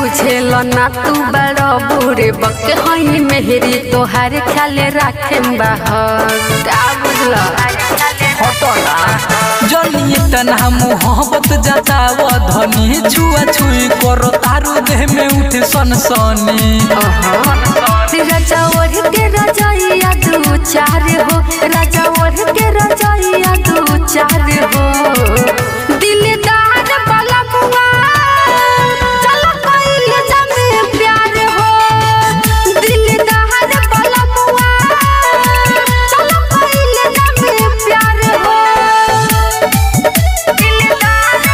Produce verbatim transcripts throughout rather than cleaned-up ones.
बुझेल ना तू बड़ा बुरे बक हई मेहरी तोहार ख्याल रखे बाहर का बुझला जलिए तना मोहब्बत जताव धनी छुआ छुई करो तारू देह में उठे सनसनी राजा ओढ़ के रजाइया दू चार हो राजा ओढ़ के रजाइया दू चार हो दिलदार वाला बुआ चल कोई जमे प्यार हो दिलदार वाला बुआ चल कोई जमे प्यार हो दिलदार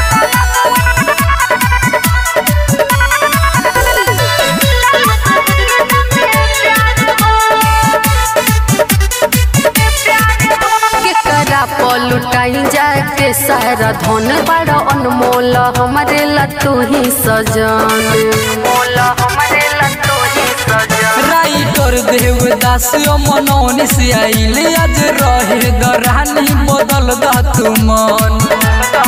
पलुटाई जाके सारा धन बड़ा अनमोल हमारे लतू ही सजन मोल हमारे लतू ही सजन राइटर देवदास मनौनी से आइले आज रहे दरानी बदल दा तू मन